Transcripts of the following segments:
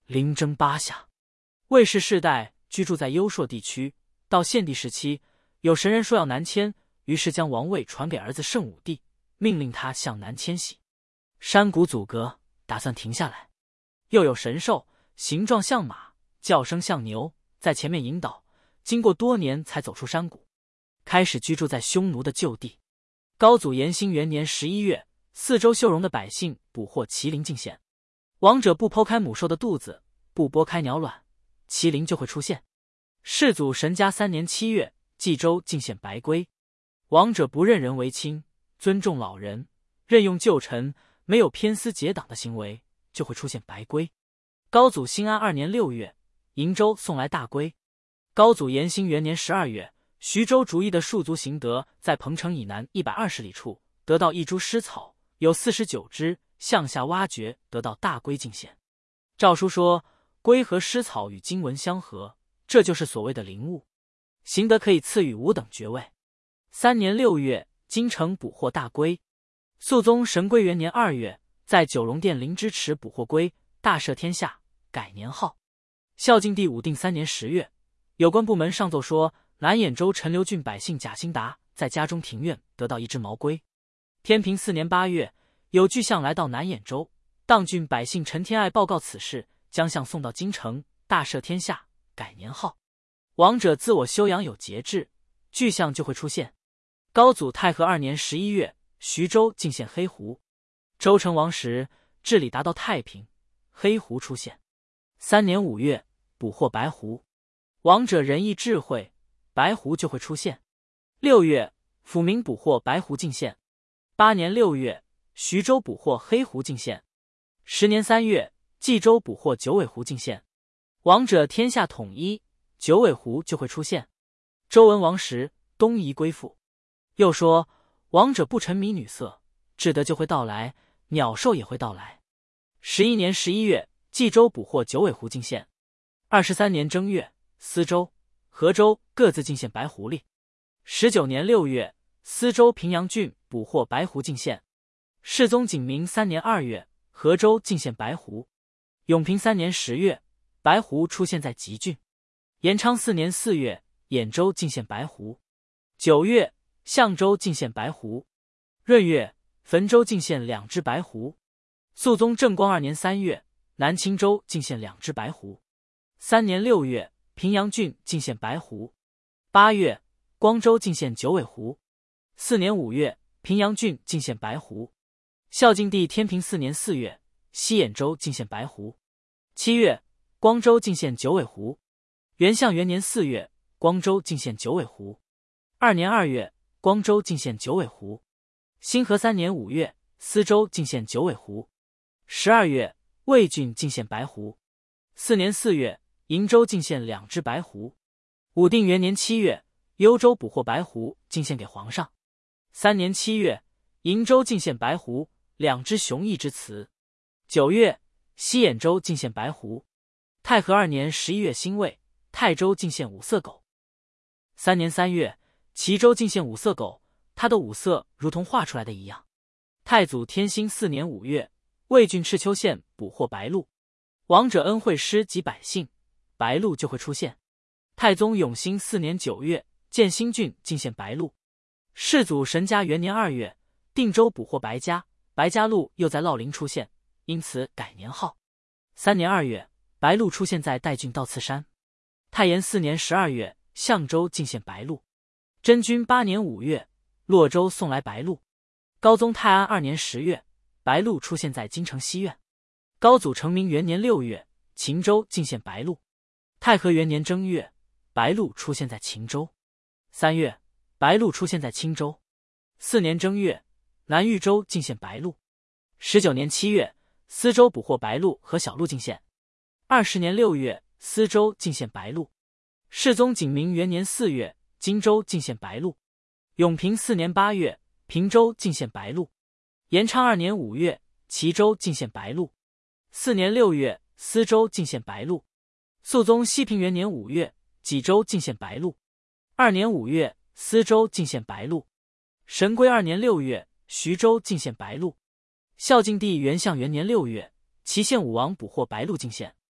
临征巴夏。魏氏世代居住在幽朔地区，到献帝时期，有神人说要南迁，于是将王位传给儿子圣武帝，命令他向南迁徙。山谷阻隔，打算停下来。又有神兽，形状像马，叫声像牛，在前面引导，经过多年才走出山谷，开始居住在匈奴的旧地。高祖延兴元年11月，四周修容的百姓捕获麒麟进献。王者不剖开母兽的肚子，不剥开鸟卵，麒麟就会出现。世祖神嘉3年7月，冀州进献白龟。王者不认人为亲，尊重老人，任用旧臣，没有偏私结党的行为，就会出现白龟。高祖兴安2年6月，瀛州送来大龟。高祖延兴元年12月，徐州逐邑的戍卒邢德在彭城以南120里处得到一株尸草，有49只，向下挖掘，得到大龟进献。诏书说，龟和尸草与经文相合，这就是所谓的灵物。邢德可以赐予5等爵位。3年6月，京城捕获大龟。肃宗神龟元年2月，在九龙殿灵芝池捕获龟，大赦天下，改年号。孝敬帝武定3年10月，有关部门上奏说，南兖州陈留郡百姓贾兴达在家中庭院得到一只毛龟。天平4年8月，有巨象来到南兖州，当郡百姓陈天爱报告此事，将象送到京城，大赦天下，改年号。王者自我修养有节制，巨象就会出现。高祖太和2年11月，徐州进献黑狐。周成王时，治理达到太平，黑狐出现。3年5月，捕获白狐。王者仁义智慧，白狐就会出现。6月，抚民捕获白狐进献。8年6月，徐州捕获黑狐进献。10年3月，冀州捕获九尾狐进献。王者天下统一，九尾狐就会出现。周文王时，东夷归附。又说，王者不沉迷女色，至德就会到来，鸟兽也会到来。11年11月，冀州捕获九尾狐进献。23年正月，司州、河州各自进献白狐狸。19年6月，司州平阳郡捕获白狐进献。世宗景明3年2月，河州进献白狐。永平3年10月，白狐出现在吉郡。延昌4年4月，兖州进献白狐。9月，象州进献白狐。闰月，汾州进献2只白狐。肃宗正光2年3月，南青州进献2只白狐。3年6月，平阳郡进献白狐。8月，光州进献九尾狐。4年5月，平阳郡进献白狐。孝敬帝天平4年4月，西兖州进献白狐。7月，光州进献九尾狐。元象元年4月，光州进献九尾狐。2年2月，光州进献九尾狐。兴和3年5月，司州进献九尾狐。12月，魏郡进献白狐。4年4月，瀛州进献2只白狐。武定元年7月，幽州捕获白狐，进献给皇上。3年7月，瀛州进献白狐，2只雄异之雌。9月，西兖州进献白狐。太和2年11月辛未，泰州进献五色狗。3年3月，齐州进献五色狗，它的五色如同画出来的一样。太祖天兴4年5月，魏郡赤丘县捕获白鹿。王者恩惠师及百姓，白鹿就会出现。太宗永兴4年9月，建兴郡进献白鹿。世祖神嘉元年2月，定州捕获白家，白家鹿又在乐陵出现，因此改年号。3年2月，白鹿出现在代郡道次山。太延4年12月，象州进献白鹿。真君8年5月，洛州送来白鹿。高宗泰安2年10月，白鹿出现在京城西苑。高祖成明元年6月，秦州进献白鹿。太和元年正月，白鹿出现在秦州。3月，白鹿出现在青州。4年正月，南豫州进献白鹿。19年7月，司州捕获白鹿和小鹿进献。20年6月，司州进献白鹿。世宗景明元年4月，荆州进献白鹿。永平4年8月，平州进献白鹿。延昌2年5月，齐州进献白鹿。4年6月，司州进献白鹿。肃宗熙平元年5月，济州进献白鹿。2年5月，司州进献白鹿。神龟2年6月，徐州进献白鹿。孝敬帝元象元年6月，祁县武王捕获白鹿进献。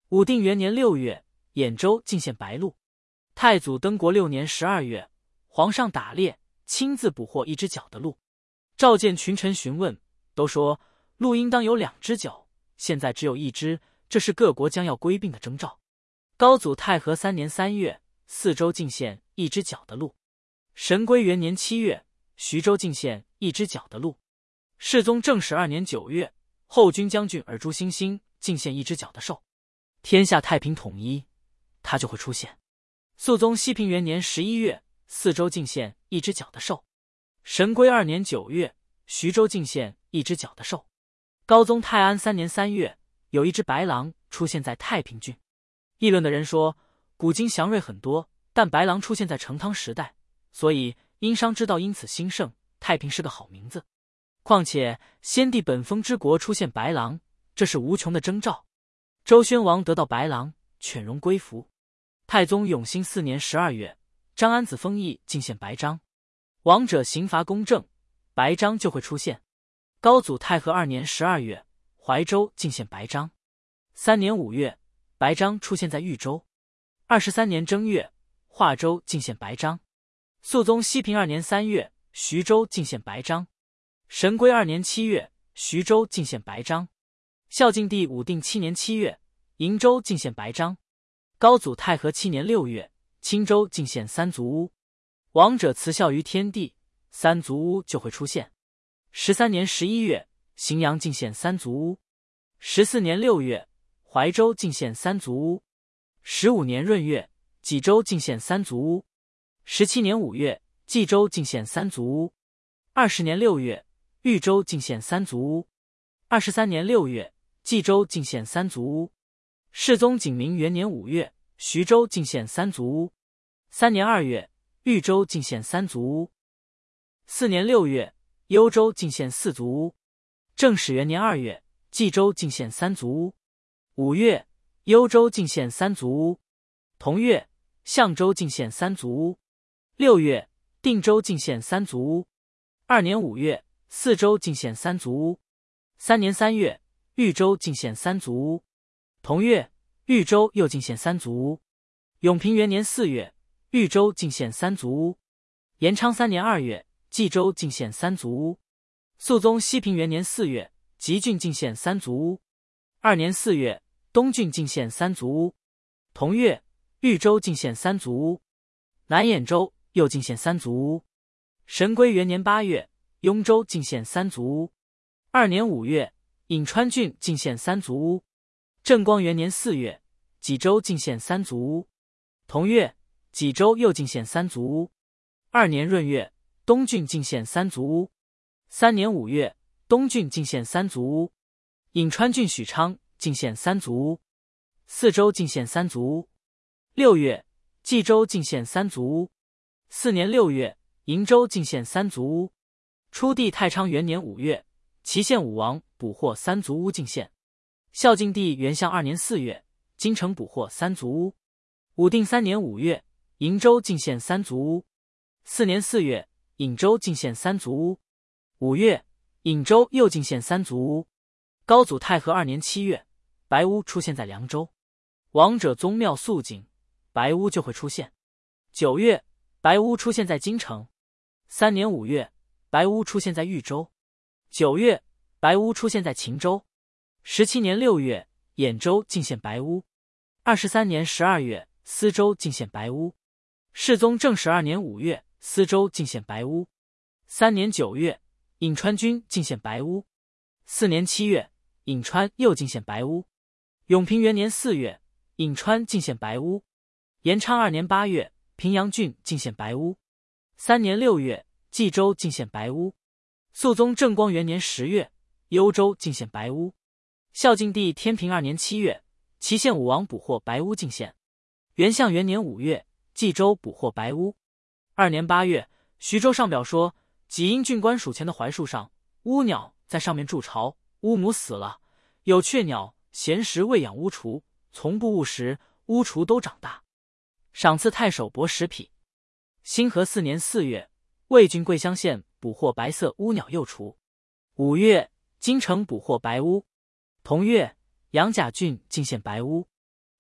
武定元年6月，兖州进献白鹿。太祖登国6年12月，皇上打猎，亲自捕获一只角的鹿。召见群臣询问，都说鹿应当有2只角，现在只有1只，这是各国将要归并的征兆。高祖太和3年3月，泗州进献1只角的鹿。神龟元年7月，徐州进献1只角的鹿。世宗正始2年9月，后军将军尔朱兴兴进献1只角的兽。天下太平统一，它就会出现。肃宗熙平元年11月，泗州进献1只角的兽。神龟2年9月，徐州进献1只角的兽。高宗泰安3年3月，有一只白狼出现在太平郡。议论的人说，古今祥瑞很多，但白狼出现在成汤时代，所以殷商之道因此兴盛，太平是个好名字。况且先帝本封之国出现白狼，这是无穷的征兆。周宣王得到白狼，犬戎归服。太宗永兴4年12月，张安子封邑进献白章。王者刑罚公正，白章就会出现。高祖太和2年12月，怀州进献白章。3年5月，白章出现在豫州。23年正月，华州进献白章。肃宗熙平2年3月，徐州进献白章。神龟2年7月，徐州进献白章。孝敬帝武定7年7月，瀛州进献白章。高祖太和7年6月，青州进献三足乌。王者慈孝于天地，三足乌就会出现。13年11月，荥阳进献三足乌。14年6月，怀州进献三足乌。15年闰月，济州进献三足乌。17年5月，冀州进献三足乌。20年6月，豫州进献三足乌。23年6月，冀州进献三足乌。世宗景明元年5月，徐州进献三足乌。3年2月，豫州进献三足乌。4年6月，幽州进献四足乌。正始元年2月，冀州进献三足乌。5月，幽州进献三足乌。同月，象州进献三足乌。6月，定州进献三足乌。2年5月，泗州进献三足乌。3年3月，豫州进献三足乌。同月，豫州又进献三足乌。永平元年4月，豫州进献三足乌。延昌3年2月，冀州进献三足乌。肃宗熙平元年4月，吉郡进献三足乌。2年4月，东郡进献三足乌。同月，豫州进献三足乌。南兖州又进献三足乌。神龟元年8月，雍州进献三足乌。2年5月，颍川郡进献三足乌。正光元年4月，济州进献三足乌。同月，济州又进献三足乌。2年闰月，东郡进献三足乌。3年5月，东郡进献三足乌。颍川郡许昌进献三足乌。泗州进献三足乌。6月，冀州进献三足乌。4年6月，瀛州进献三足乌。初帝太昌元年5月，祁县武王捕获三足乌进献。孝敬帝元象2年4月，京城捕获三足乌。武定3年5月，瀛州进献三足乌。4年4月，颍州进献三足乌。5月，颍州又进献三足乌。高祖太和2年7月，白乌出现在凉州。王者宗庙肃静，白乌就会出现。9月，白乌出现在京城。3年5月，白乌出现在豫州。9月，白乌出现在秦州。17年6月，兖州进献白乌。23年12月，司州进献白乌。世宗正始2年5月，司州进献白乌。3年9月，颍川军进献白乌。4年7月，颍川又进献白乌。永平元年4月，颍川进献白乌。延昌2年8月，平阳郡进献白乌。3年6月，冀州进献白乌。肃宗正光元年10月，幽州进献白乌。孝敬帝天平2年7月，祁县武王捕获白乌进献。元象元年5月，冀州捕获白乌。2年8月，徐州上表说，济阴郡官署前的槐树上，乌鸟在上面筑巢，乌母死了，有雀鸟衔食喂养乌雏，从不误食，乌雏都长大。赏赐太守帛10匹。兴和4年4月，魏郡桂乡县捕获白色乌鸟幼雏。5月，京城捕获白乌。同月，杨甲郡进献白乌。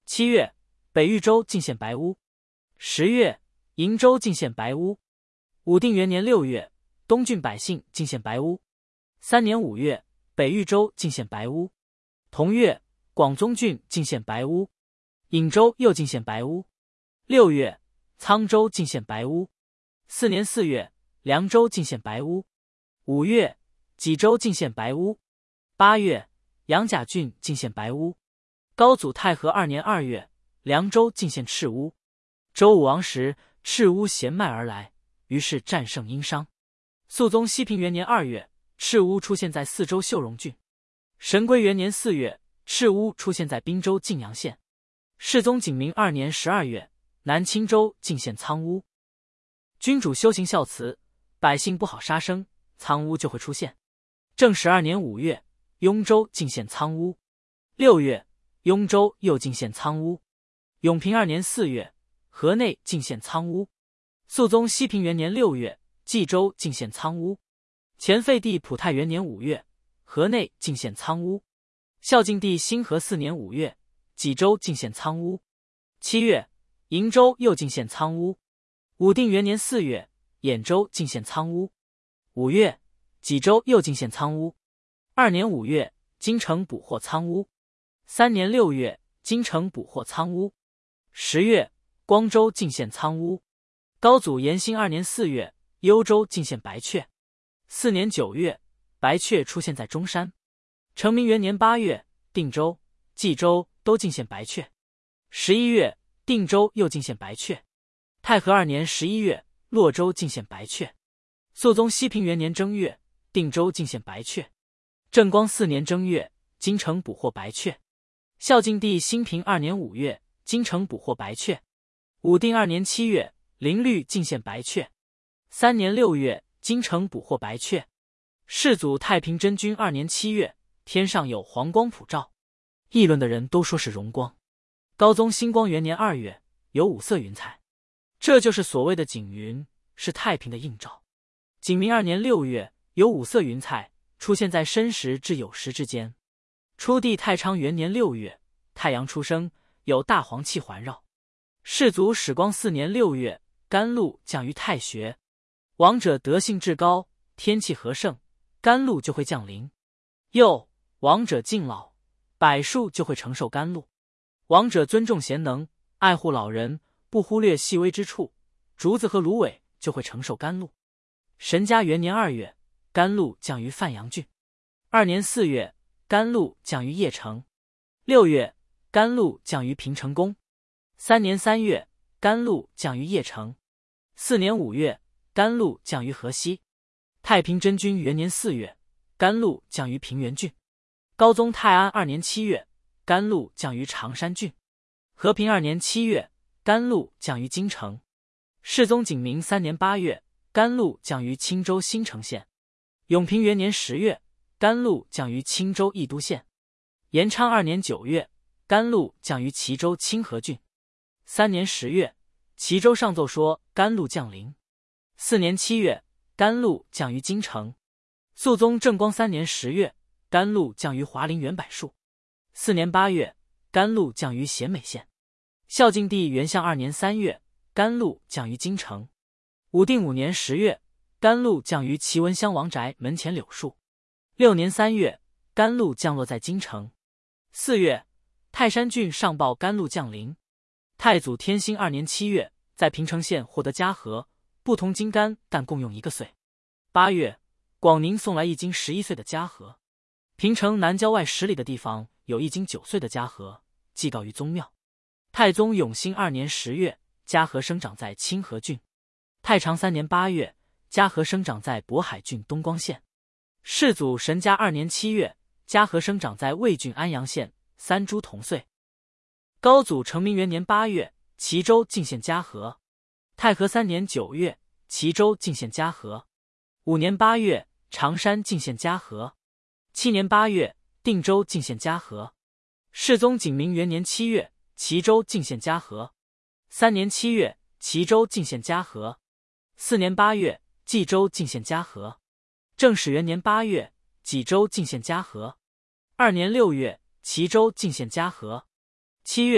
7月，北豫州进献白乌。10月，瀛州进献白乌。武定元年6月，东郡百姓进献白乌。3年5月，北豫州进献白乌。同月，广宗郡进献白乌。颍州又进献白乌。6月，沧州进献白乌。4年4月，凉州进献白乌。5月，济州进献白乌。8月，杨甲郡进献白乌。高祖太和2年2月，凉州进献赤乌。周武王时，赤乌衔麦而来，于是战胜殷商。肃宗西平元年2月，赤乌出现在四州秀容郡。神龟元年4月，赤乌出现在滨州晋阳县。世宗景明2年12月，南青州进献苍乌。君主修行孝慈，百姓不好杀生，苍乌就会出现。正始2年5月，雍州进献苍乌。6月，雍州又进献苍乌。永平2年4月，河内进献苍乌。肃宗西平元年6月，冀州进献苍乌。前废帝普泰元年5月，河内进献苍乌。孝敬帝兴和4年5月，济州进献苍乌。7月，瀛州又进献苍乌。武定元年4月，兖州进献苍乌。5月，济州又进献苍乌。2年5月，京城捕获苍乌。3年6月，京城捕获苍乌。10月，光州进献苍乌。高祖延兴2年4月，幽州进献白雀。4年9月，白雀出现在中山。成明元年8月，定州、冀州都进献白雀。11月，定州又进献白雀。太和2年11月，洛州进献白雀。肃宗西平元年正月，定州进献白雀。正光4年正月，京城捕获白雀。孝敬帝兴平2年5月，京城捕获白雀。武定2年7月，灵律进献白雀。3年6月，京城捕获白雀。世祖太平真君2年7月，天上有黄光普照，议论的人都说是荣光。高宗兴光元年2月，有五色云彩，这就是所谓的景云，是太平的映照。景明2年6月，有五色云彩出现在申时至酉时之间。初帝太昌元年6月，太阳出生，有大黄气环绕。世祖始光4年6月，甘露降于太学。王者德性至高，天气和盛，甘露就会降临。又王者敬老，柏树就会承受甘露。王者尊重贤能，爱护老人，不忽略细微之处，竹子和芦苇就会承受甘露。神嘉元年2月，甘露降于范阳郡。2年4月，甘露降于邺城。6月，甘露降于平城宫。3年3月，甘露降于邺城。4年5月，甘露降于河西。太平真君元年4月，甘露降于平原郡。高宗泰安2年7月，甘露降于常山郡。和平2年7月，甘露降于京城。世宗景明3年8月，甘露降于青州新城县。永平元年10月，甘露降于青州义都县。延昌2年9月，甘露降于齐州清河郡。3年10月，齐州上奏说甘露降临。4年7月，甘露降于京城。肃宗正光3年10月，甘露降于华林园柏树。4年8月，甘露降于咸美县。孝敬帝元象2年3月，甘露降于京城。武定5年10月，甘露降于祁文襄王宅门前柳树。6年3月，甘露降落在京城。4月，泰山郡上报甘露降临。太祖天兴2年7月，在平城县获得嘉禾，不同金柑，但共用1个岁。8月，广宁送来1斤11岁的嘉禾。平城南郊外10里的地方有1斤9岁的嘉禾，祭告于宗庙。太宗永兴2年10月，嘉禾生长在清河郡。太常3年8月，嘉禾生长在渤海郡东光县。世祖神嘉2年7月，嘉禾生长在魏郡安阳县，三株同岁。高祖成明元年8月，齐州进献嘉禾。太和3年9月，齐州进献嘉禾。5年8月，常山进献嘉禾。7年8月，定州进献嘉禾。世宗景明元年7月，齐州进献嘉禾。3年7月，齐州进献嘉禾。4年8月，冀州进献嘉禾。正始元年8月，济州进献嘉禾。2年6月，齐州进献嘉禾。7月，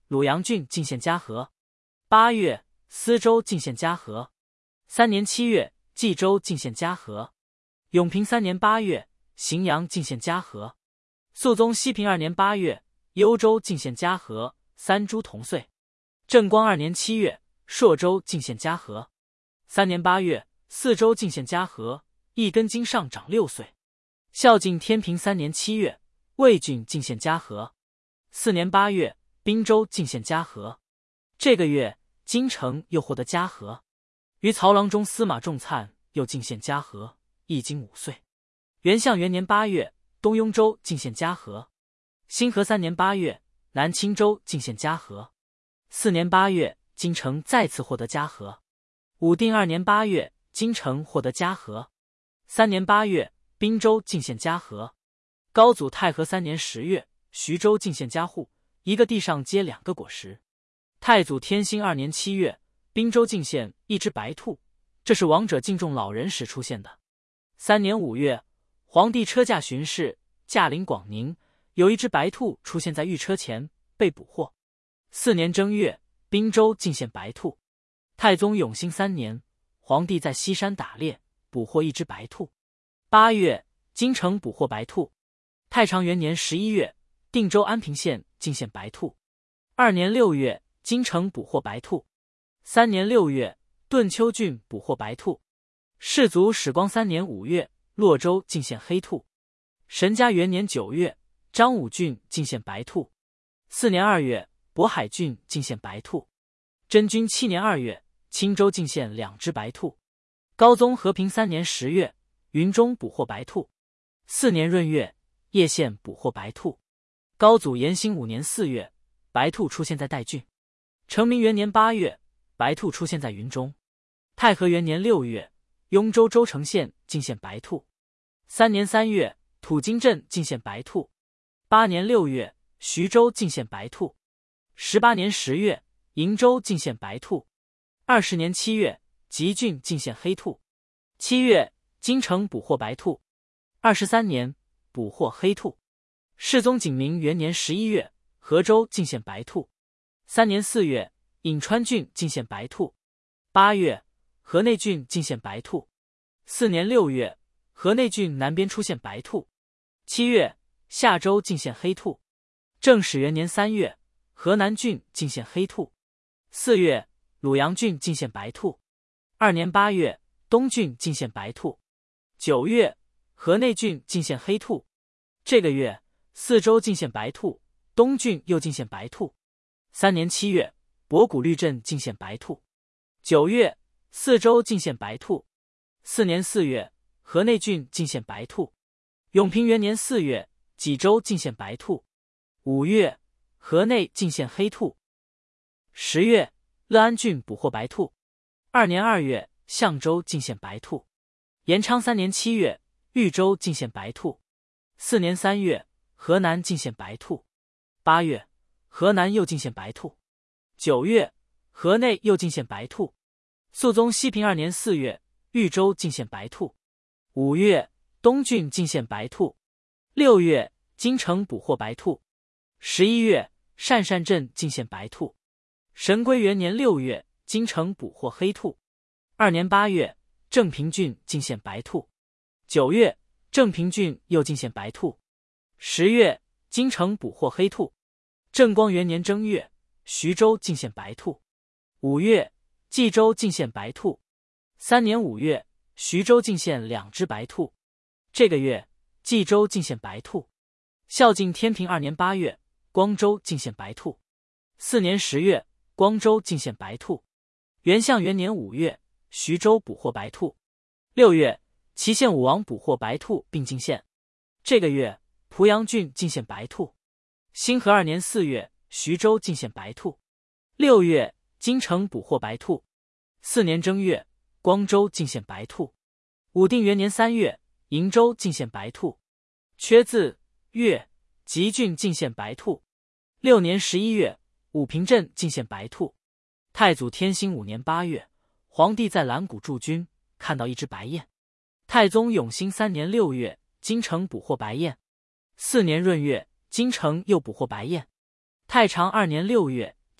鲁阳郡进献嘉禾。8月，司州进献嘉禾。3年7月，冀州进献嘉禾。永平3年8月，荥阳进献嘉禾。肃宗熙平2年8月，幽州进献嘉禾，3诸同岁。正光2年7月，朔州进献嘉禾。3年8月，泗州进献嘉禾，一根筋上长6岁。孝敬天平3年7月，魏郡进献嘉禾。4年8月，滨州进献嘉禾。这个月，京城又获得嘉禾。于曹郎中司马仲粲又进献嘉禾，一经5岁。元象元年8月，东雍州进献嘉禾。兴和3年8月，南青州进献嘉禾。4年8月，京城再次获得嘉禾。武定2年8月，京城获得嘉禾。3年8月，滨州进献嘉禾。高祖太和3年10月，徐州进献嘉户，一个地上结2个果实。太祖天兴2年7月，滨州进献一只白兔，这是王者敬重老人时出现的。3年5月，皇帝车驾巡视，驾临广宁，有一只白兔出现在御车前，被捕获。4年正月，滨州进献白兔。太宗永兴3年，皇帝在西山打猎，捕获一只白兔。8月，京城捕获白兔。太常元年11月，定州安平县进献白兔。2年6月，京城捕获白兔。3年6月，顿丘郡捕获白兔。世祖始光3年5月，洛州进献黑兔。神嘉元年9月，张武郡进献白兔。4年2月，渤海郡进献白兔。真均7年2月，青州进献2只白兔。高宗和平3年10月，云中捕获白兔。4年闰月，叶县捕获白兔。高祖延兴5年4月，白兔出现在代郡。成明元年8月，白兔出现在云中。太和元年6月，雍州州城县进献白兔。3年3月，土津镇进献白兔。8年6月，徐州进献白兔。18年10月，瀛州进献白兔。20年7月，吉郡进献黑兔。7月，京城捕获白兔。23年，捕获黑兔。世宗景明元年11月，河州进献白兔。3年4月，颍川郡进献白兔。8月，河内郡进献白兔。4年6月，河内郡南边出现白兔。7月，夏州进献黑兔。正始元年3月，河南郡进献黑兔。4月，鲁阳郡进献白兔。2年8月，东郡进献白兔。9月，河内郡进献黑兔。这个月，泗州进献白兔，东郡又进献白兔。3年7月，博古律镇进献白兔。9月，泗州进献白兔。4年4月，河内郡进献白兔。永平元年4月，济州进献白兔。5月，河内进献黑兔。10月，乐安郡捕获白兔。2年2月，象州进献白兔。延昌3年7月，豫州进献白兔。4年3月，河南进献白兔。8月，河南又进献白兔。9月，河内又进献白兔。肃宗熙平2年4月，豫州进献白兔。5月，东郡进献白兔。6月，京城捕获白兔。11月，鄯善镇进献白兔。神龟元年6月，京城捕获黑兔。2年8月，正平郡进献白兔。9月，正平郡又进献白兔。10月，京城捕获黑兔。正光元年正月，徐州进献白兔。5月，冀州进献白兔。3年5月，徐州进献2只白兔。这个月，冀州进献白兔。孝敬天平2年8月，光州进献白兔。4年10月，光州进献白兔。元象元年5月，徐州捕获白兔。6月，祁县武王捕获白兔并进献。这个月，濮阳郡进献白兔。兴和2年4月，徐州进献白兔。6月，京城捕获白兔。4年正月，光州进献白兔。武定元年3月，瀛州进献白兔。缺字月，吉郡进献白兔。6年11月，武平镇进献白兔。太祖天兴5年8月，皇帝在兰谷驻军，看到一只白雁。太宗永兴3年6月，京城捕获白雁。4年闰月，京城又捕获白雁。太常2年6月，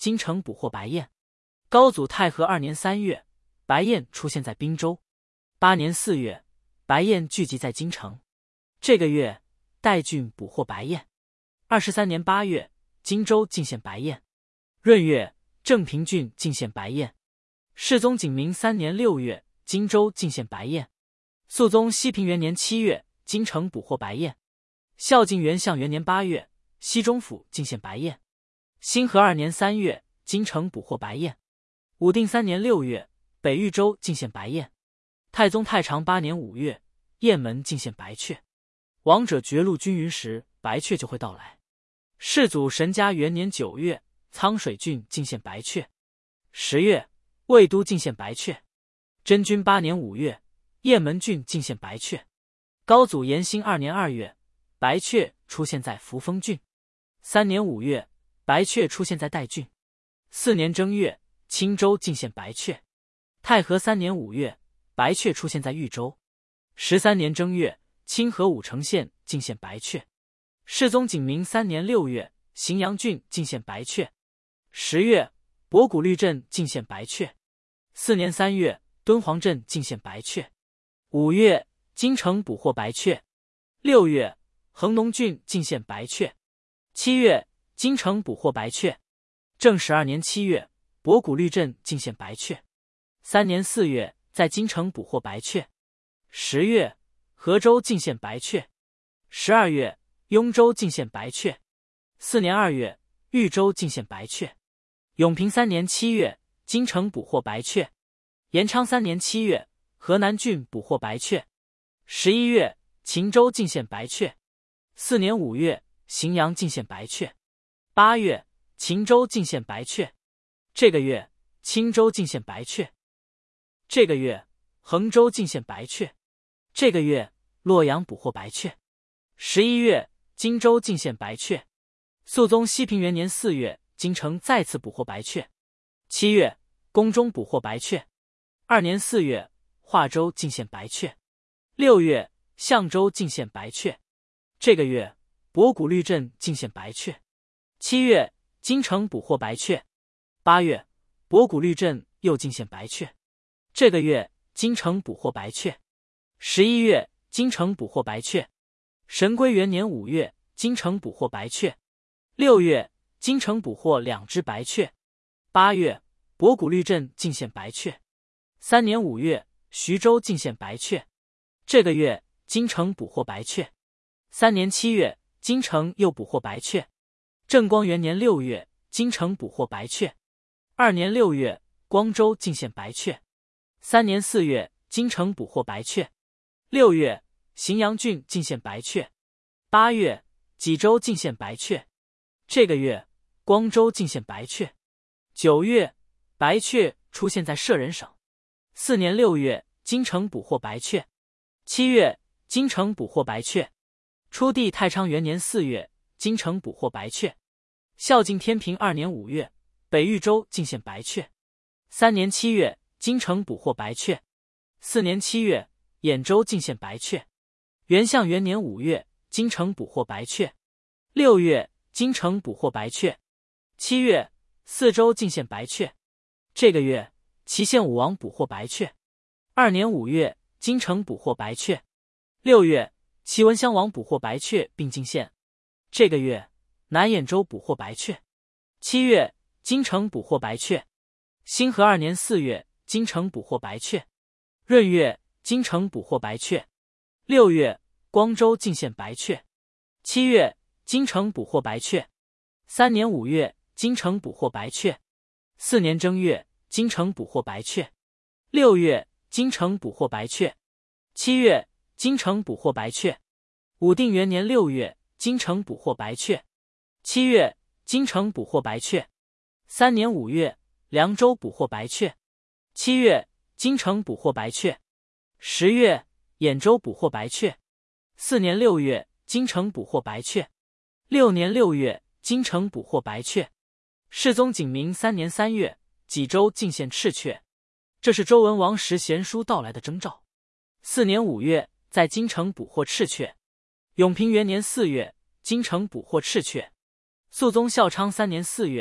京城捕获白燕。高祖太和2年3月，白燕出现在滨州。8年4月，白燕聚集在京城。这个月，代郡捕获白燕。23年8月，荆州进献白燕。闰月，正平郡进献白燕。世宗景明3年6月，荆州进献白燕。肃宗熙平元年7月，京城捕获白燕。孝敬元象元年8月，西中府进献白燕。兴和2年3月，京城捕获白燕。武定3年6月，北豫州进献白燕。太宗太长8年5月，雁门进献白雀。王者绝路均匀时，白雀就会到来。世祖神嘉元年9月，苍水郡进献白雀。10月，魏都进献白雀。真君8年5月，雁门郡进献白雀。高祖延兴2年2月，白雀出现在扶风郡。3年5月，白雀出现在代郡。4年正月，青州进献白雀。太和3年5月，白雀出现在豫州。13年正月，清河武城县进献白雀。世宗景明3年6月，荥阳郡进献白雀。10月，博古律镇进献白雀。4年3月，敦煌镇进献白雀。5月，京城捕获白雀。6月，恒农郡进献白雀。7月，京城捕获白雀。正12年7月，博古律镇进献白雀。3年4月，在京城捕获白雀。10月，河州进献白雀。12月，雍州进献白雀。4年2月，豫州进献白雀。永平3年7月，京城捕获白雀。延昌3年7月，河南郡捕获白雀。11月，秦州进献白雀。4年5月，荥阳进献白雀。8月，秦州进献白雀。这个月，青州进献白雀。这个月，衡州进献白雀。这个月，洛阳捕获白雀。11月，荆州进献白雀。肃宗熙平元年4月，京城再次捕获白雀。7月，宫中捕获白雀。2年4月，华州进献白雀。6月，象州进献白雀。这个月，博古律镇进献白雀。7月，京城捕获白雀。8月，博古律镇又进献白雀。这个月，京城捕获白雀。11月，京城捕获白雀。神龟元年5月，京城捕获白雀。6月，京城捕获2只白雀。8月，博古律镇进献白雀。3年5月，徐州进献白雀。这个月，京城捕获白雀。3年7月，京城又捕获白雀。正光元年6月，京城捕获白雀。2年6月，光州进献白雀。3年4月，京城捕获白雀。6月，荥阳郡进献白雀。8月，济州进献白雀。这个月，光州进献白雀。9月，白雀出现在舍人省。4年6月，京城捕获白雀。7月，京城捕获白雀。初帝太昌元年4月，京城捕获白雀。孝敬天平2年5月，北豫州进献白雀。3年7月，京城捕获白雀。4年7月，兖州进献白雀。元象元年5月，京城捕获白雀。6月，京城捕获白雀。7月，四州进献白雀。这个月，祁县武王捕获白雀。2年5月，京城捕获白雀。6月，祁文襄王捕获白雀并进献。这个月，南兖州捕获白雀。7月，京城捕获白雀。兴和2年4月，京城捕获白雀。闰月，京城捕获白雀。6月，光州进献白雀。7月，京城捕获白雀。3年5月，京城捕获白雀。4年正月，京城捕获白雀。6月，京城捕获白雀。7月，京城捕获白雀。武定元年6月，京城捕获白雀。7月，京城捕获白雀。3年5月，凉州捕获白雀。7月，京城捕获白雀。10月，兖州捕获白雀。4年6月，京城捕获白雀。6年6月，京城捕获白雀。世宗景明3年3月，济州进献赤雀，这是周文王时贤书到来的征兆。4年5月，在京城捕获赤雀。永平元年4月，京城捕获赤雀。肃宗孝昌3年4月，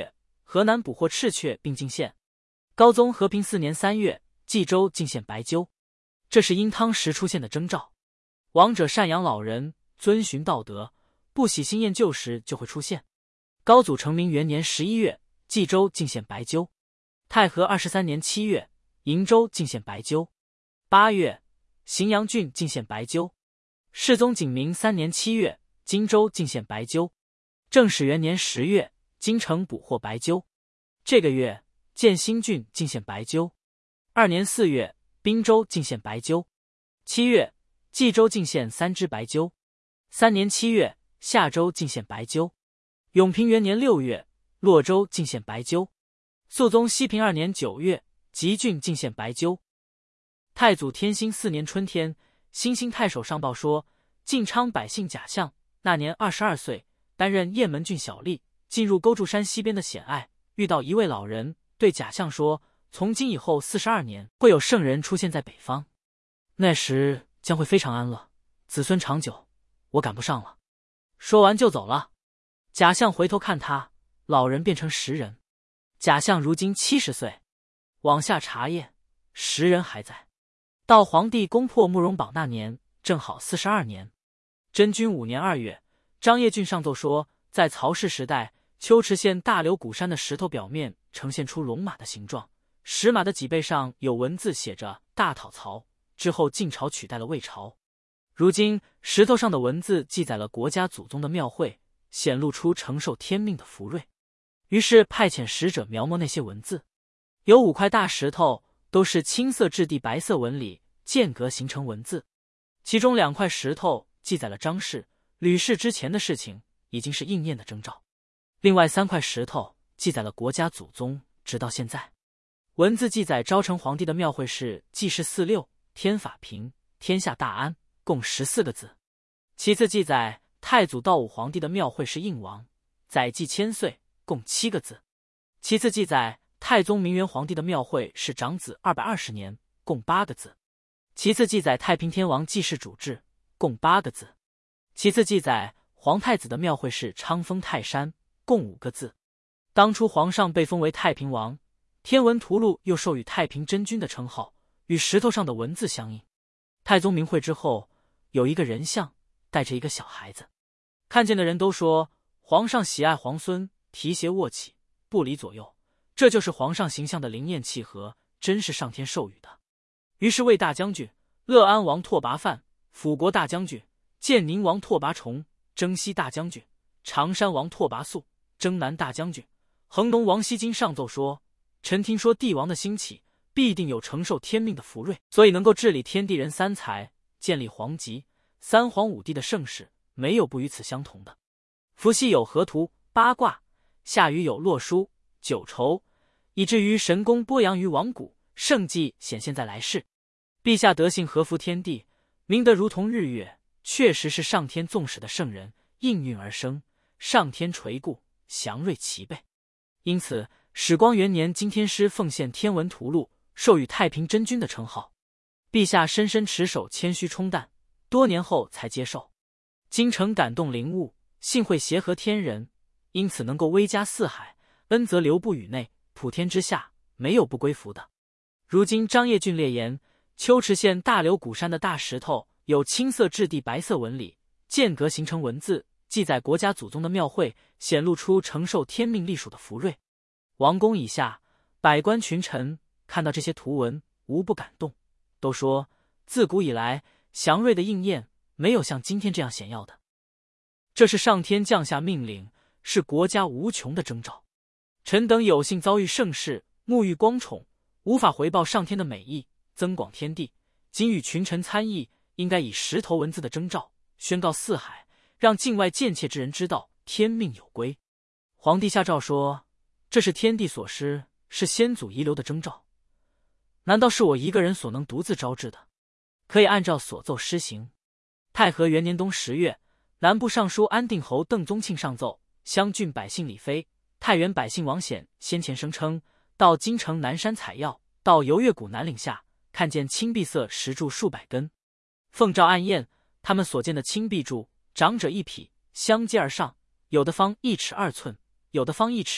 河南捕获赤雀并进献。高宗和平4年3月，冀州进献白鸠，这是因汤时出现的征兆。王者赡养老人，遵循道德，不喜新厌旧时就会出现。高祖成明元年11月，冀州进献白鸠。太和23年7月，瀛州进献白鸠。8月，荥阳郡进献白鸠。世宗景明3年7月，荆州进献白鸠。正始元年10月，京城捕获白鸠。这个月，建兴郡进献白鸠。2年4月，滨州进献白鸠。7月，冀州进献3只白鸠。3年7月，夏州进献白鸠。永平元年6月，洛州进献白鸠。肃宗熙平2年9月，吉郡进献白鸠。太祖天兴4年春天，新兴太守上报说，晋昌百姓贾相那年22岁，担任雁门郡小吏，进入勾柱山西边的险隘，遇到一位老人，对贾相说，从今以后42年，会有圣人出现在北方，那时将会非常安乐，子孙长久，我赶不上了。说完就走了。贾相回头看他，老人变成石人。贾相如今70岁，往下查验，石人还在。到皇帝攻破慕容榜那年，正好42年。真君5年2月，张掖郡上奏说，在曹氏时代，秋池县大流谷山的石头表面呈现出龙马的形状，石马的脊背上有文字写着大讨曹，之后晋朝取代了魏朝。如今石头上的文字记载了国家祖宗的庙会，显露出承受天命的福瑞。于是派遣使者描摹那些文字，有5块大石头，都是青色质地白色纹理间隔形成文字，其中2块石头记载了张氏、吕氏之前的事情，已经是应验的征兆。另外3块石头记载了国家祖宗直到现在。文字记载昭成皇帝的庙会是祭事46，天法平，天下大安，共14个字。其次记载太祖道武皇帝的庙会是应王，载祭1000岁，共7个字。其次记载太宗明元皇帝的庙会是长子220年，共8个字。其次记载太平天王祭祀主制，共8个字。其次记载皇太子的庙会是昌封泰山，共5个字。当初皇上被封为太平王，天文图录又授予太平真君的称号，与石头上的文字相应。太宗明会之后，有一个人像带着一个小孩子，看见的人都说皇上喜爱皇孙，提携卧起，不离左右，这就是皇上形象的灵验契合，真是上天授予的。于是魏大将军、乐安王拓跋范、辅国大将军、建宁王拓跋崇、征西大将军、常山王拓跋素、征南大将军、衡农王西京上奏说，臣听说帝王的兴起，必定有承受天命的福瑞，所以能够治理天地人3才，建立皇极、3皇5帝的盛世，没有不与此相同的。伏羲有河图、八卦，夏禹有洛书、九畴，以至于神功播扬于王谷，圣迹显现在来世。陛下德性合服天地，明德如同日月，确实是上天纵使的圣人，应运而生，上天垂顾，祥瑞齐备。因此始光元年，今天师奉献天文图录，授予太平真君的称号。陛下深深持守，谦虚冲淡，多年后才接受。京城感动灵物，幸会协和天人，因此能够威加四海，恩泽流布宇内，普天之下没有不归服的。如今张掖郡列言，秋池县大流谷山的大石头有青色质地白色纹理，间隔形成文字，记载国家祖宗的庙会，显露出承受天命隶属的福瑞。王公以下，百官群臣看到这些图文，无不感动，都说自古以来祥瑞的应验，没有像今天这样显耀的。这是上天降下命令，是国家无穷的征兆。臣等有幸遭遇盛世，沐浴光宠，无法回报上天的美意，增广天地，今与群臣参议，应该以石头文字的征兆，宣告四海，让境外贱妾之人知道天命有归。皇帝下诏说，这是天地所施，是先祖遗留的征兆，难道是我一个人所能独自招致的？可以按照所奏施行。太和元年冬10月，南部尚书安定侯邓宗庆上奏，襄郡百姓李飞、太原百姓王显先前声称，到京城南山采药，到游月谷南岭下，看见青碧色石柱数百根。奉诏按验，他们所见的青碧柱，长者1匹，相接而上，有的方1尺2寸，有的方1尺，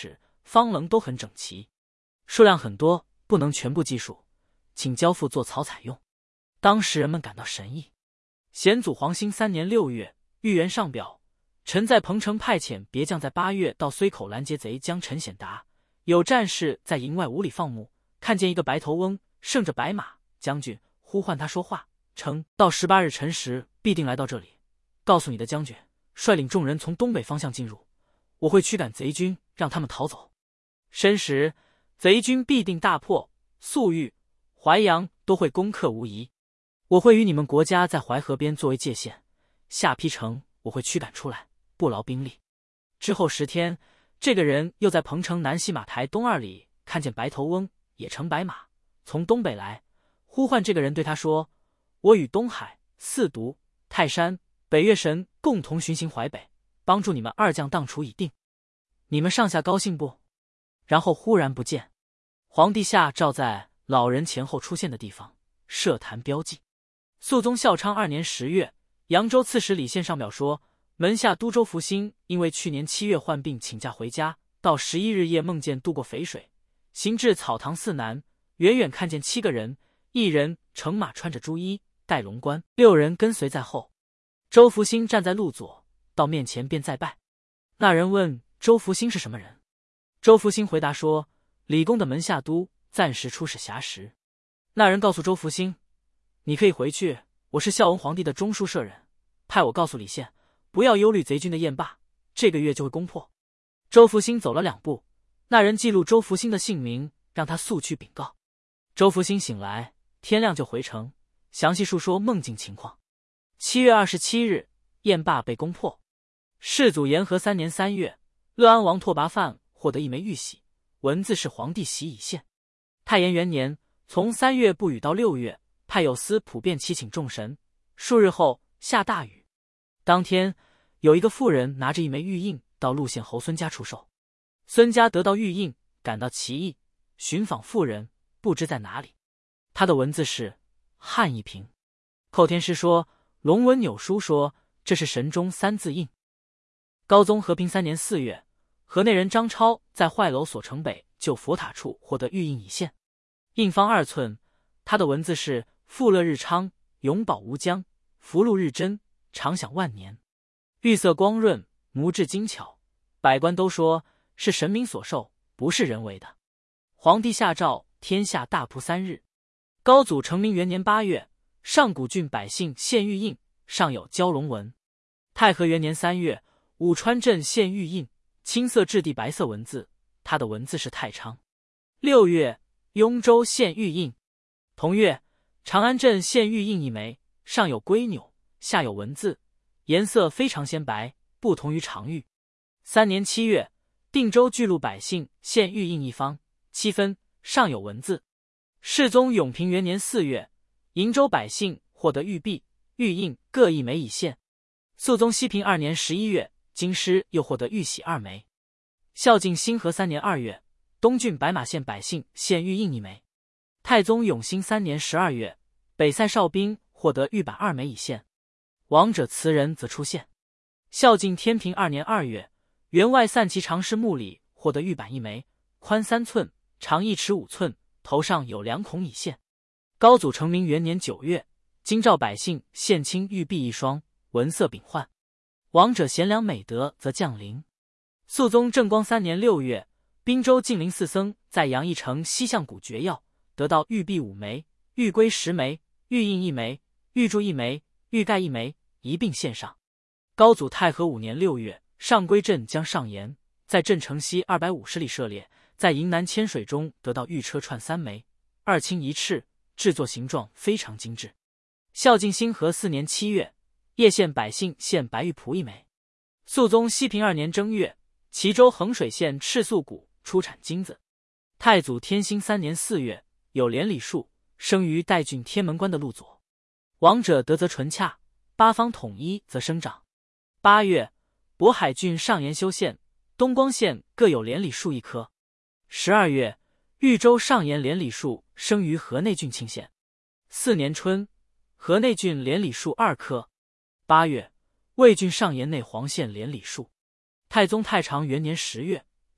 方棱都很整齐，数量很多，不能全部计数，请交付做草采用。当时人们感到神异。显祖皇兴3年6月，御元上表：臣在彭城派遣别将在8月到睢口拦截贼将陈显达，有战士在营外5里放牧，看见一个白头翁乘着白马，将军呼唤他说话，称到18日辰时必定来到这里，告诉你的将军，率领众人从东北方向进入，我会驱赶贼军，让他们逃走。申时贼军必定大破，粟裕、淮阳都会攻克无疑。我会与你们国家在淮河边作为界限，下邳城我会驱赶出来，不劳兵力。之后10天，这个人又在彭城南西马台东2里看见白头翁也乘白马从东北来，呼唤这个人对他说：我与东海、四渎、泰山、北岳神共同巡行淮北，帮助你们2将荡除已定，你们上下高兴不？然后忽然不见。皇帝下诏在老人前后出现的地方设坛标记。肃宗孝昌2年10月，扬州刺史李宪上表说，门下都州福兴因为去年7月患病请假回家，到11日夜梦见渡过淝水，行至草堂寺南，远远看见7个人，1人乘马穿着朱衣，戴龙冠，6人跟随在后。周福兴站在路左，到面前便再拜。那人问周福兴是什么人，周福兴回答说，李公的门下都，暂时出使硖石。那人告诉周福兴，你可以回去，我是孝文皇帝的中书舍人，派我告诉李宪，不要忧虑贼军的雁罢，这个月就会攻破。周福兴走了2步，那人记录周福兴的姓名，让他速去禀告。周福兴醒来，天亮就回城，详细述说梦境情况。7月27日，雁罢被攻破。世祖延和3年3月，乐安王拓跋范获得一枚玉玺，文字是皇帝玺以献。太延元年，从3月不雨到6月，派有司普遍祈请众神，数日后下大雨。当天有一个妇人拿着一枚玉印到陆县侯孙家出售，孙家得到玉印，感到奇异，寻访妇人，不知在哪里。他的文字是汉一平。寇天师说，龙文纽书说这是神中3字印。高宗和平3年4月，河内人张超在坏楼所城北旧佛塔处获得玉印以献，印方2寸，他的文字是富乐日昌，永保无疆，福禄日臻，长享万年。玉色光润，模质精巧，百官都说是神明所授，不是人为的。皇帝下诏，天下大仆3日。高祖成明元年8月，上古郡百姓献玉印，上有蛟龙纹。太和元年3月，武川镇献玉印，青色质地白色文字，他的文字是太昌。6月，雍州献玉印。同月，长安镇献玉印1枚，上有龟钮，下有文字，颜色非常鲜白，不同于常玉。3年7月，定州巨鹿百姓献玉印1方，7分，上有文字。世宗永平元年4月，瀛州百姓获得玉璧、玉印各1枚以献。肃宗熙平2年11月，京师又获得玉玺2枚。孝敬兴和3年2月，东郡白马县百姓献玉印1枚。太宗永兴3年12月，北塞哨兵获得玉板2枚以献。亡者词人则出现。孝敬天平2年2月，员外散骑常侍穆里获得玉板1枚，宽3寸，长1尺5寸，头上有2孔以献。高祖成明元年9月，京兆百姓献青玉璧1双，文色秉焕。亡者贤良美德则降临。肃宗正光3年6月，滨州净灵寺僧在杨义城西向谷掘药，得到玉璧5枚，玉圭10枚，玉印1枚，玉柱1枚，玉盖1枚，一并献上。高祖太和5年6月，上归镇将上言，在镇城西250里射猎，在营南千水中得到玉车串3枚，2青1赤，制作形状非常精致。孝敬兴和4年7月，叶县百姓献白玉璞1枚。肃宗熙平2年正月，齐州衡水县赤素谷出产金子。太祖天兴3年4月，有连理树，生于代郡天门关的路左。亡者德则纯洽，八方统一则生长。8月，渤海郡上延修县、东光县各有连理树1棵。12月，豫州上延连理树生于河内郡庆县。4年春，河内郡连理树2棵。8月，魏郡上延内黄县连理树。太宗太常元年10月，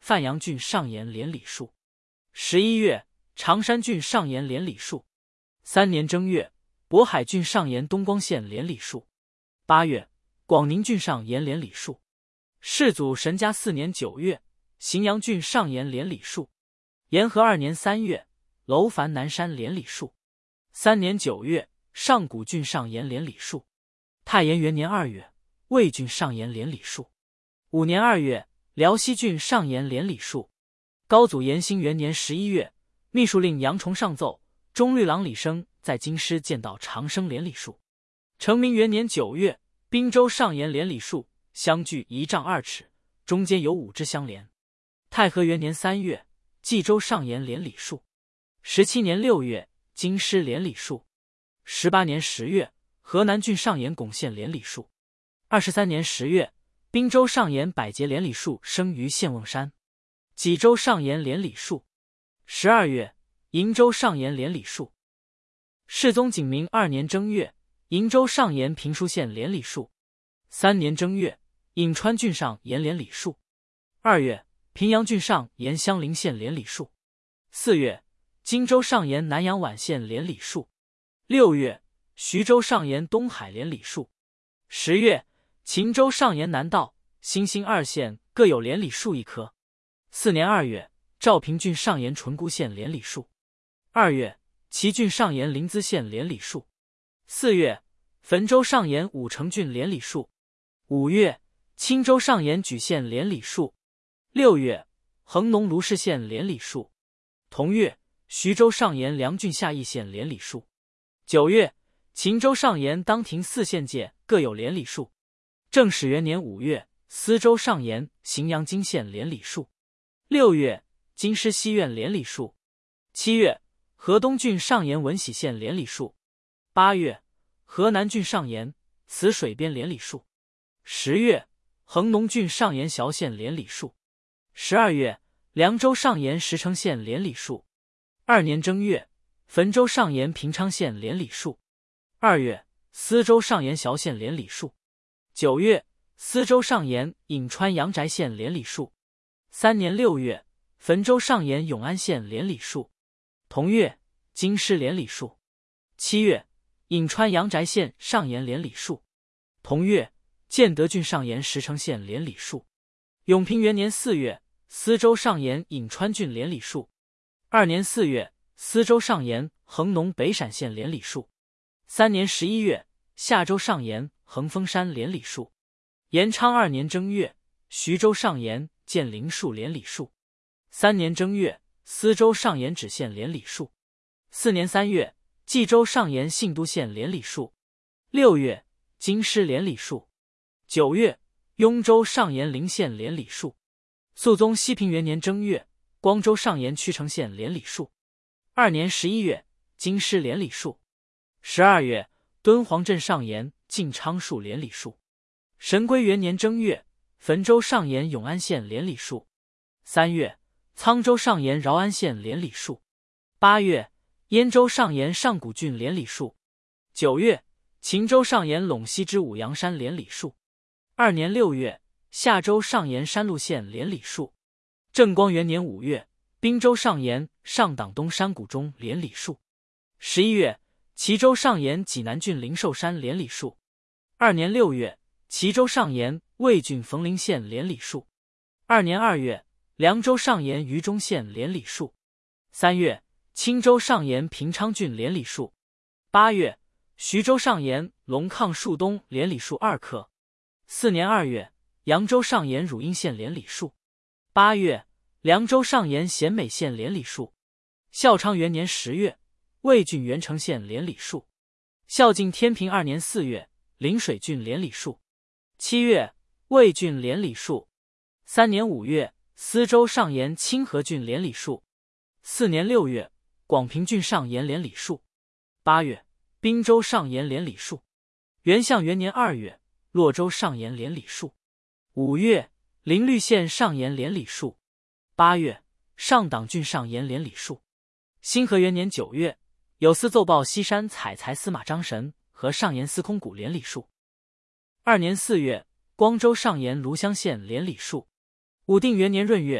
范阳郡上言连理数。11月，常山郡上言连理数。3年正月，渤海郡上言东光县连理数。8月，广宁郡上言连理数。世祖神嘉4年9月，荥阳郡上言连理数。延和2年3月，楼烦南山连理数。3年9月，上古郡上言连理数。太延元年2月，魏郡上言连理数。5年2月，辽西郡上言连理数。高祖延兴元年11月，秘书令杨崇上奏，中律郎李生在京师见到长生连理数。成明元年9月，滨州上言连理数，相距1丈2尺，中间有5支相连。太和元年3月，冀州上言连理数。17年6月，京师连理数。18年10月，河南郡上言巩县连理数。23年10月，滨州上言百节连理数生于县瓮山。济州上言连理数。12月，鄞州上言连理数。世宗景明2年正月，鄞州上言平书县连理数。3年正月，颍川郡上言连理数。2月，平阳郡上言襄陵县连理数。4月，荆州上言南阳宛县连理数。6月，徐州上言东海连理数。10月，秦州上言南道、新兴2县各有连理数1颗。4年2月，肇平郡上言淳沽县连理数。2月，祁郡上言临淄县连理数。4月，汾州上言武城郡连理数。5月，青州上言莒县连理数。6月，恒农卢氏县连理数。同月，徐州上言梁郡下邑县连理数。9月，秦州上言当庭4县界各有连理数。正始元年5月，司州上言荥阳金县连理数。6月，京师西苑连理数。7月，河东郡上言文喜县连理数。8月，河南郡上言磁水边连理数。10月，恒农郡上言萧县连理数。12月，凉州上言石城县连理数。2年正月，汾州上言平昌县连理数。2月，司州上言萧县连理数。9月，司州上言颍川阳翟县连理数。3年6月，汾州上言永安县连理数。同月，京师连理数。7月，颍川阳翟县上言连理数。同月，建德郡上言石城县连理数。永平元年4月，司州上言颍川郡连理数。2年4月，司州上言恒农北陕县连理数。3年11月，夏州上言恒丰山连理数。延昌2年正月，徐州上言建陵树连理数。3年正月，司州上言芷县连理数。4年3月，冀州上言信都县连理数。6月，京师连理数。9月，雍州上言临县连理数。肃宗熙平元年正月，光州上言曲城县连理数。2年11月，京师连理数。12月，敦煌镇上言晋昌树连理数。神龟元年正月，汾州上言永安县连理数。3月，沧州上言饶安县连理数。8月，燕州上言上古郡连理数。9月，秦州上言陇西之五阳山连理数。2年6月，夏州上言山路县连理数。正光元年5月，滨州上言上党东山谷中连理数。11月，齐州上言济南郡灵寿山连理数。2年6月，齐州上言魏郡冯陵县连理数。2年2月，凉州上言榆中县连理数。3月，青州上言平昌郡连理数。8月，徐州上言龙亢树东连理数2颗。4年2月，扬州上言汝阴县连理数。8月，凉州上言咸美县连理数。孝昌元年10月，魏郡元城县连理数。孝敬天平2年4月，临水郡连理数。7月，魏郡连理数。3年5月，司州上言清河郡连理数。4年6月，广平郡上言连理数。8月，滨州上言连理数。元象元年2月，洛州上言连理数。5月，临绿县上言连理数。8月，上党郡上言连理数。兴和元年9月，有司奏报西山采财司马张神和上言司空谷连理数。2年4月，光州上言庐乡县连理数。武定元年闰月，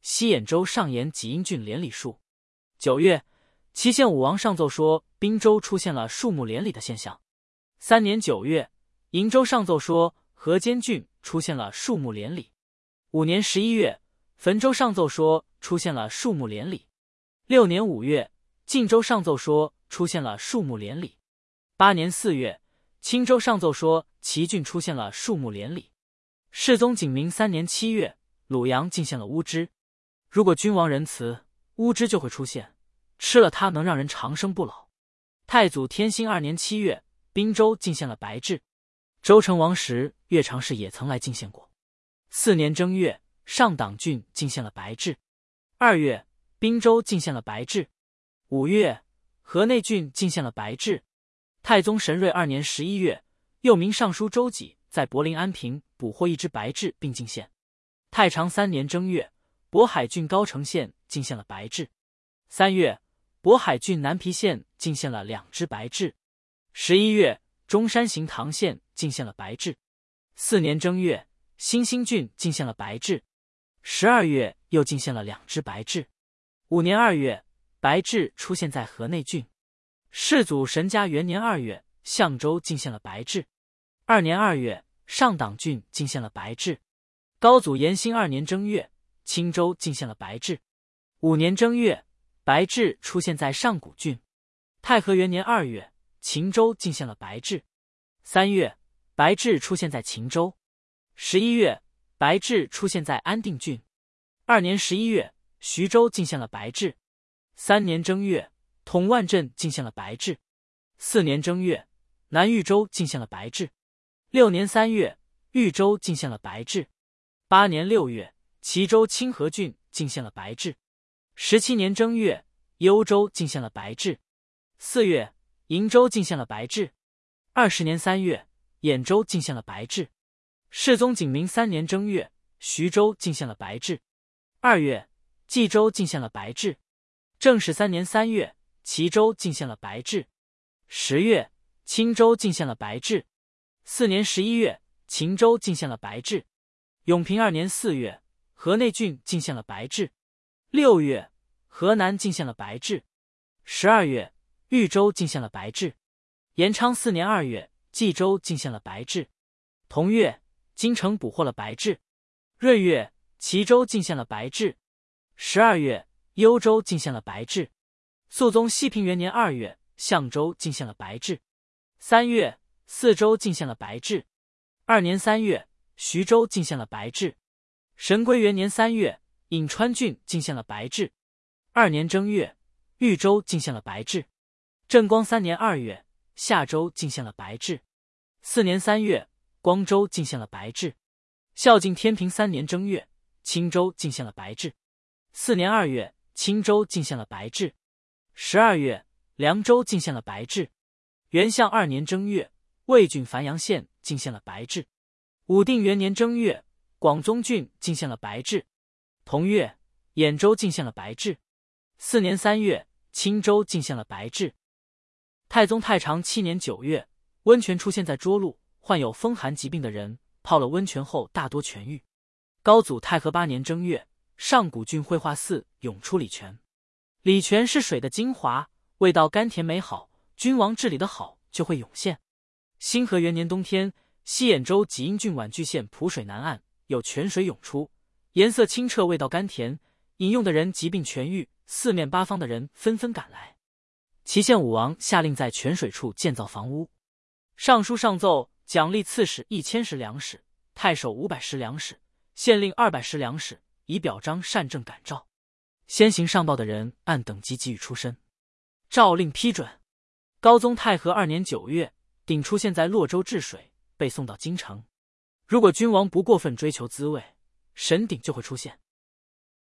西兖州上沿济阴郡连理树。9月，祁县武王上奏说滨州出现了树木连理的现象。3年9月，瀛州上奏说河间郡出现了树木连理。5年11月，汾州上奏说出现了树木连理。6年5月，晋州上奏说出现了树木连理。8年4月，青州上奏说祁郡出现了树木连理。世宗景明3年7月，鲁阳进献了乌枝。如果君王仁慈，乌枝就会出现，吃了它能让人长生不老。太祖天兴2年7月，滨州进献了白雉。周成王时，岳长氏也曾来进献过。4年正月，上党郡进献了白雉。2月，滨州进献了白雉。5月，河内郡进献了白雉。太宗神瑞2年11月，右民尚书周济在柏林安平捕获一只白雉并进献。太常3年正月，渤海郡高城县进献了白雉。3月，渤海郡南皮县进献了2只白雉。11月，中山行唐县进献了白雉。4年正月，新兴郡进献了白雉。12月，又进献了2只白雉。5年2月，白雉出现在河内郡。世祖神嘉元年2月，象州进献了白雉。2年2月，上党郡进献了白雉。高祖延兴2年正月，青州进献了白雉。5年正月，白雉出现在上古郡。太和元年2月，秦州进献了白雉。3月，白雉出现在秦州。11月，白雉出现在安定郡。2年11月，徐州进献了白雉。3年正月，统万镇进献了白雉。4年正月，南豫州进献了白雉。6年3月，豫州进献了白雉。8年6月，齐州清河郡进献了白雉。17年正月，幽州进献了白雉。4月，瀛州进献了白雉。20年3月，兖州进献了白雉。世宗景明3年正月，徐州进献了白雉。2月，冀州进献了白雉。正始3年3月，齐州进献了白雉。10月，青州进献了白雉。4年11月，秦州进献了白雉。永平2年4月，河内郡进献了白雉。6月，河南进献了白雉。12月，豫州进献了白雉。延昌4年2月，冀州进献了白雉。同月，京城捕获了白雉。闰月，齐州进献了白雉。12月，幽州进献了白雉。肃宗熙平元年2月，象州进献了白雉。3月，泗州进献了白雉。2年3月，徐州进献了白雉。神龟元年3月，颍川郡进献了白雉。2年正月，豫州进献了白雉。正光3年2月，夏州进献了白雉。4年3月，光州进献了白雉。孝敬天平3年正月，青州进献了白雉。4年2月，青州进献了白雉。12月，凉州进献了白雉。元象2年正月，魏郡繁阳县进献了白雉。武定元年正月，广宗郡进献了白雉。同月，兖州进献了白雉。4年3月，青州进献了白雉。太宗太常7年9月，温泉出现在涿鹿，患有风寒疾病的人泡了温泉后大多痊愈。高祖太和8年正月，上古郡惠化寺涌出礼泉。礼泉是水的精华，味道甘甜美好，君王治理的好就会涌现。兴和元年冬天，西兖州济阴郡宛具县蒲水南岸有泉水涌出，颜色清澈，味道甘甜，饮用的人疾病痊愈，四面八方的人纷纷赶来。祁县武王下令在泉水处建造房屋。尚书上奏奖励刺史1000石粮食，太守500石粮食，县令200石粮食，以表彰善政感诏。先行上报的人按等级给予出身。诏令批准。高宗太和2年9月，鼎出现在洛州治水，被送到京城。如果君王不过分追求滋味，神鼎就会出现。